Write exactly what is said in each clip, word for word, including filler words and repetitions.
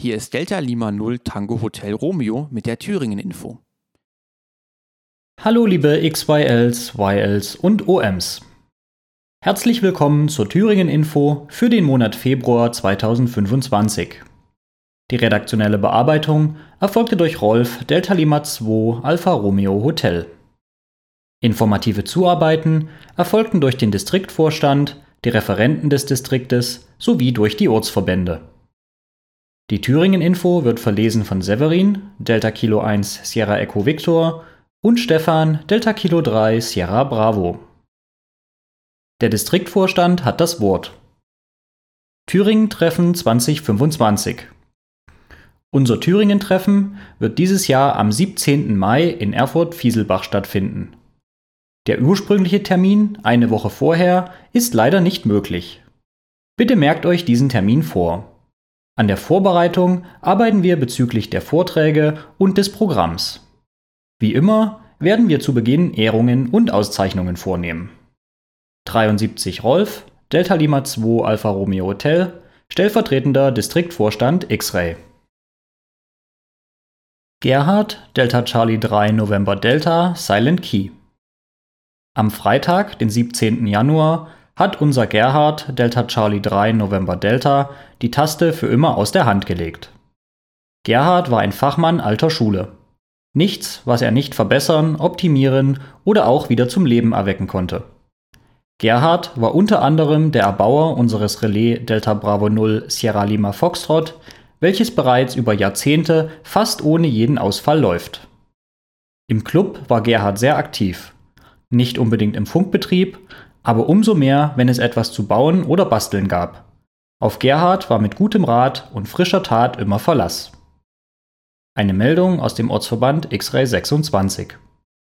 Hier ist Delta Lima null Tango Hotel Romeo mit der Thüringen-Info. Hallo liebe X Y Ls, Y Ls und O Ms. Herzlich willkommen zur Thüringen-Info für den Monat Februar zweitausendfünfundzwanzig. Die redaktionelle Bearbeitung erfolgte durch Rolf Delta Lima zwei Alpha Romeo Hotel. Informative Zuarbeiten erfolgten durch den Distriktvorstand, die Referenten des Distriktes sowie durch die Ortsverbände. Die Thüringen-Info wird verlesen von Severin, Delta Kilo eins Sierra Echo Victor und Stefan, Delta Kilo drei Sierra Bravo. Der Distriktvorstand hat das Wort. Thüringen-Treffen zwanzig fünfundzwanzig. Unser Thüringen-Treffen wird dieses Jahr am siebzehnten Mai in Erfurt-Fieselbach stattfinden. Der ursprüngliche Termin, eine Woche vorher, ist leider nicht möglich. Bitte merkt euch diesen Termin vor. An der Vorbereitung arbeiten wir bezüglich der Vorträge und des Programms. Wie immer werden wir zu Beginn Ehrungen und Auszeichnungen vornehmen. dreiundsiebzig Rolf, Delta Lima zwei Alpha Romeo Hotel, stellvertretender Distriktvorstand X-Ray. Gerhard, Delta Charlie drei November Delta, Silent Key. Am Freitag, den siebzehnten Januar, hat unser Gerhard, Delta Charlie drei November Delta, die Taste für immer aus der Hand gelegt. Gerhard war ein Fachmann alter Schule. Nichts, was er nicht verbessern, optimieren oder auch wieder zum Leben erwecken konnte. Gerhard war unter anderem der Erbauer unseres Relais Delta Bravo null Sierra Lima Foxtrot, welches bereits über Jahrzehnte fast ohne jeden Ausfall läuft. Im Club war Gerhard sehr aktiv. Nicht unbedingt im Funkbetrieb, aber umso mehr, wenn es etwas zu bauen oder basteln gab. Auf Gerhard war mit gutem Rat und frischer Tat immer Verlass. Eine Meldung aus dem Ortsverband X-Ray sechsundzwanzig.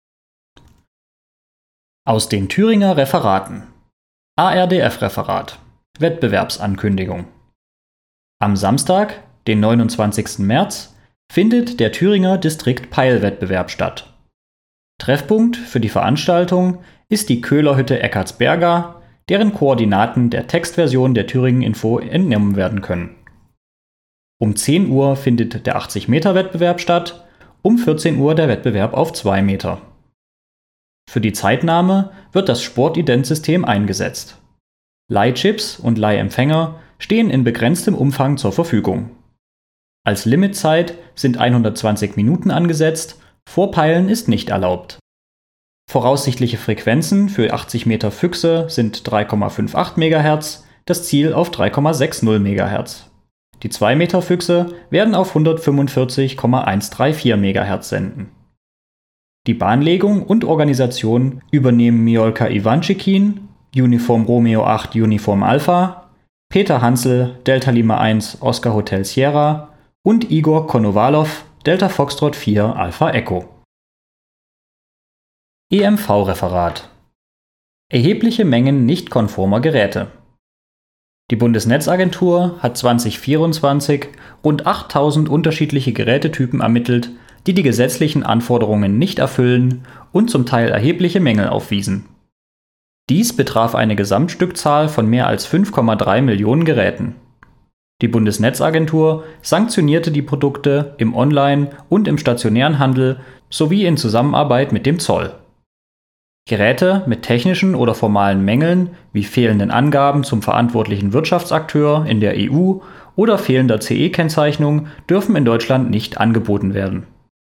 Aus den Thüringer Referaten. A R D F-Referat. Wettbewerbsankündigung. Am Samstag, den neunundzwanzigsten März, findet der Thüringer Distrikt-Peil-Wettbewerb statt. Treffpunkt für die Veranstaltung ist die Köhlerhütte Eckartsberga, deren Koordinaten der Textversion der Thüringen-Info entnommen werden können. Um zehn Uhr findet der achtzig Meter Wettbewerb statt, um vierzehn Uhr der Wettbewerb auf zwei Meter. Für die Zeitnahme wird das Sportidentsystem eingesetzt. Leihchips und Leihempfänger stehen in begrenztem Umfang zur Verfügung. Als Limitzeit sind hundertzwanzig Minuten angesetzt, Vorpeilen ist nicht erlaubt. Voraussichtliche Frequenzen für achtzig Meter Füchse sind drei Komma acht Megahertz, das Ziel auf drei Komma sechzig Megahertz. Die zwei Meter Füchse werden auf hundertfünfundvierzig Komma hundertvierunddreißig Megahertz senden. Die Bahnlegung und Organisation übernehmen Mijolka Iwanczykin, Uniform Romeo acht Uniform Alpha, Peter Hansel, Delta Lima eins Oscar Hotel Sierra und Igor Konowalow, Delta Foxtrot vier Alpha Echo. E M V-Referat. Erhebliche Mengen nicht konformer Geräte. Die Bundesnetzagentur hat zwanzig vierundzwanzig rund achttausend unterschiedliche Gerätetypen ermittelt, die die gesetzlichen Anforderungen nicht erfüllen und zum Teil erhebliche Mängel aufwiesen. Dies betraf eine Gesamtstückzahl von mehr als fünf Komma drei Millionen Geräten. Die Bundesnetzagentur sanktionierte die Produkte im Online- und im stationären Handel sowie in Zusammenarbeit mit dem Zoll. Geräte mit technischen oder formalen Mängeln wie fehlenden Angaben zum verantwortlichen Wirtschaftsakteur in der E U oder fehlender C E-Kennzeichnung dürfen in Deutschland nicht angeboten werden.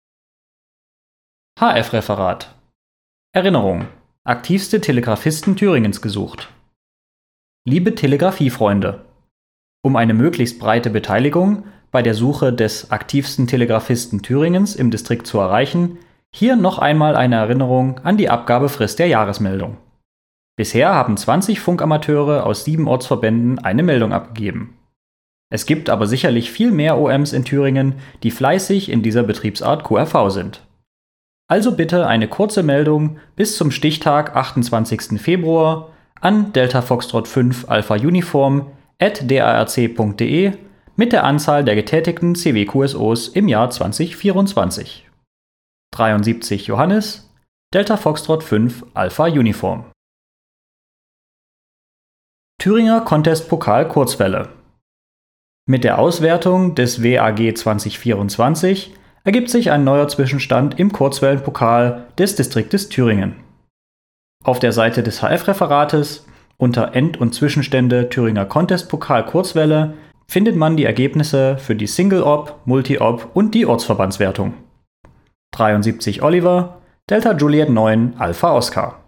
H F-Referat. Erinnerung: Aktivste Telegrafisten Thüringens gesucht. Liebe Telegrafiefreunde, um eine möglichst breite Beteiligung bei der Suche des aktivsten Telegrafisten Thüringens im Distrikt zu erreichen, hier noch einmal eine Erinnerung an die Abgabefrist der Jahresmeldung. Bisher haben zwanzig Funkamateure aus sieben Ortsverbänden eine Meldung abgegeben. Es gibt aber sicherlich viel mehr O Ms in Thüringen, die fleißig in dieser Betriebsart Q R V sind. Also bitte eine kurze Meldung bis zum Stichtag achtundzwanzigsten Februar an Delta Foxtrot fünf Alpha Uniform at d a r c punkt d e mit der Anzahl der getätigten C W Q S Os im Jahr zwanzig vierundzwanzig. dreiundsiebzig Johannes, Delta Foxtrot fünf Alpha Uniform. Thüringer Contest Pokal Kurzwelle. Mit der Auswertung des W A G zwanzig vierundzwanzig ergibt sich ein neuer Zwischenstand im Kurzwellenpokal des Distriktes Thüringen. Auf der Seite des H F-Referates unter End- und Zwischenstände Thüringer Contest-Pokal Kurzwelle findet man die Ergebnisse für die Single-Op, Multi-Op und die Ortsverbandswertung. dreiundsiebzig Oliver, Delta Juliet neun, Alpha Oscar.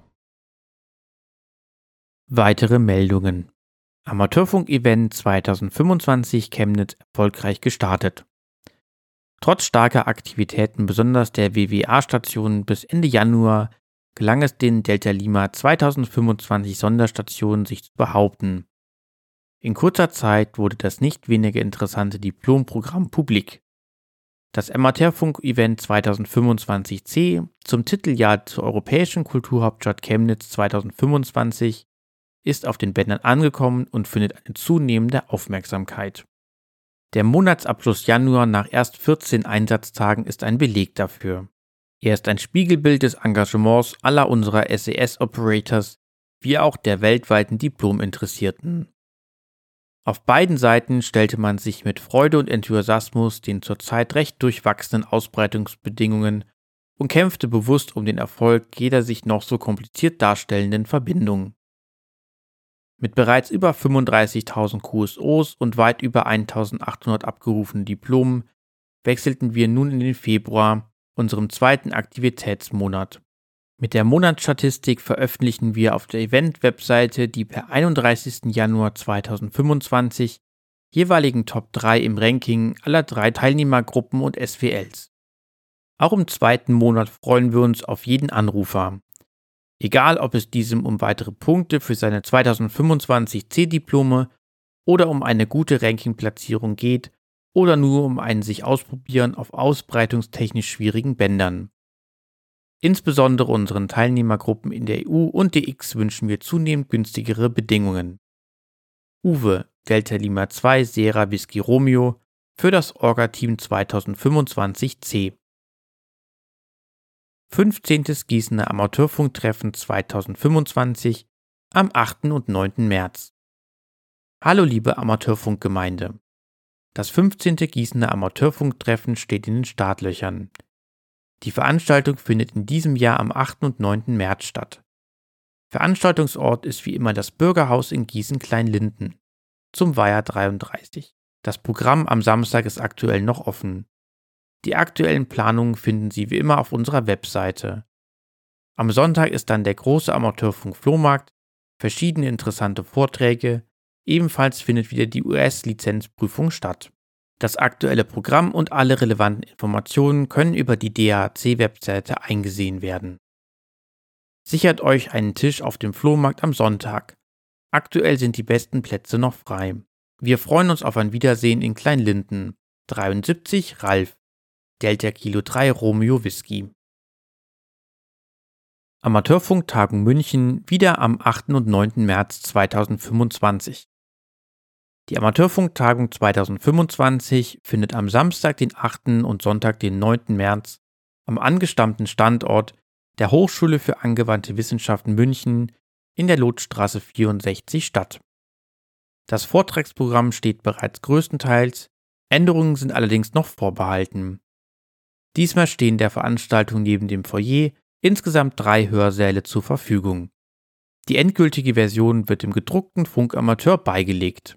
Weitere Meldungen. Amateurfunk-Event zweitausendfünfundzwanzig Chemnitz erfolgreich gestartet. Trotz starker Aktivitäten besonders der W W A-Stationen bis Ende Januar gelang es den Delta Lima zweitausendfünfundzwanzig Sonderstationen sich zu behaupten. In kurzer Zeit wurde das nicht weniger interessante Diplomprogramm publik. Das Amateurfunk-Event zweitausendfünfundzwanzig C zum Titeljahr zur Europäischen Kulturhauptstadt Chemnitz zweitausendfünfundzwanzig ist auf den Bändern angekommen und findet eine zunehmende Aufmerksamkeit. Der Monatsabschluss Januar nach erst vierzehn Einsatztagen ist ein Beleg dafür. Er ist ein Spiegelbild des Engagements aller unserer S E S-Operators, wie auch der weltweiten Diplominteressierten. Auf beiden Seiten stellte man sich mit Freude und Enthusiasmus den zurzeit recht durchwachsenen Ausbreitungsbedingungen und kämpfte bewusst um den Erfolg jeder sich noch so kompliziert darstellenden Verbindung. Mit bereits über fünfunddreißigtausend Q S Os und weit über eintausendachthundert abgerufenen Diplomen wechselten wir nun in den Februar, unserem zweiten Aktivitätsmonat. Mit der Monatsstatistik veröffentlichen wir auf der Event-Webseite die per einunddreißigsten Januar zweitausendfünfundzwanzig jeweiligen Top drei im Ranking aller drei Teilnehmergruppen und S W Ls. Auch im zweiten Monat freuen wir uns auf jeden Anrufer. Egal, ob es diesem um weitere Punkte für seine zweitausendfünfundzwanzig C-Diplome oder um eine gute Rankingplatzierung geht oder nur um ein sich ausprobieren auf ausbreitungstechnisch schwierigen Bändern. Insbesondere unseren Teilnehmergruppen in der E U und D X wünschen wir zunehmend günstigere Bedingungen. Uwe, Delta Lima zwei, Sierra Whisky Romeo für das Orga-Team zweitausendfünfundzwanzig C. fünfzehntes Gießener Amateurfunktreffen zweitausendfünfundzwanzig am achten und neunten März. Hallo liebe Amateurfunkgemeinde. Das fünfzehnte Gießener Amateurfunktreffen steht in den Startlöchern. Die Veranstaltung findet in diesem Jahr am achten und neunten März statt. Veranstaltungsort ist wie immer das Bürgerhaus in Gießen-Kleinlinden zum Weiher dreiunddreißig. Das Programm am Samstag ist aktuell noch offen. Die aktuellen Planungen finden Sie wie immer auf unserer Webseite. Am Sonntag ist dann der große Amateurfunk-Flohmarkt, verschiedene interessante Vorträge, ebenfalls findet wieder die U S-Lizenzprüfung statt. Das aktuelle Programm und alle relevanten Informationen können über die D A C-Webseite eingesehen werden. Sichert euch einen Tisch auf dem Flohmarkt am Sonntag. Aktuell sind die besten Plätze noch frei. Wir freuen uns auf ein Wiedersehen in Kleinlinden. dreiundsiebzig Ralf, Delta Kilo drei Romeo Whisky. Amateurfunktagung München wieder am achten und neunten März zweitausendfünfundzwanzig. Die Amateurfunktagung zweitausendfünfundzwanzig findet am Samstag, den achten und Sonntag, den neunten März am angestammten Standort der Hochschule für angewandte Wissenschaften München in der Lotstraße vierundsechzig statt. Das Vortragsprogramm steht bereits größtenteils, Änderungen sind allerdings noch vorbehalten. Diesmal stehen der Veranstaltung neben dem Foyer insgesamt drei Hörsäle zur Verfügung. Die endgültige Version wird dem gedruckten Funkamateur beigelegt.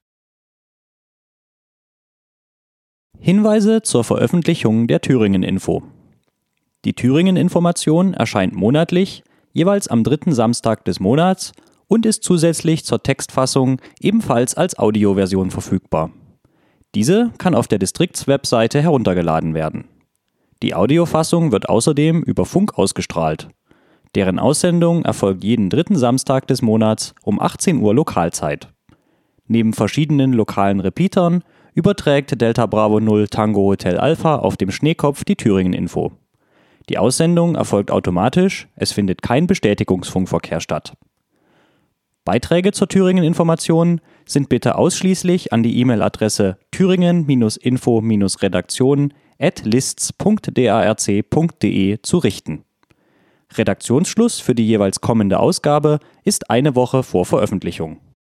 Hinweise zur Veröffentlichung der Thüringen-Info. Die Thüringen-Information erscheint monatlich, jeweils am dritten Samstag des Monats und ist zusätzlich zur Textfassung ebenfalls als Audioversion verfügbar. Diese kann auf der Distriktswebseite heruntergeladen werden. Die Audiofassung wird außerdem über Funk ausgestrahlt. Deren Aussendung erfolgt jeden dritten Samstag des Monats um achtzehn Uhr Lokalzeit. Neben verschiedenen lokalen Repeatern überträgt Delta Bravo null Tango Hotel Alpha auf dem Schneekopf die Thüringen-Info. Die Aussendung erfolgt automatisch, es findet kein Bestätigungsfunkverkehr statt. Beiträge zur Thüringen-Information sind bitte ausschließlich an die E-Mail-Adresse thüringen-info-redaktion at lists punkt darc punkt de zu richten. Redaktionsschluss für die jeweils kommende Ausgabe ist eine Woche vor Veröffentlichung.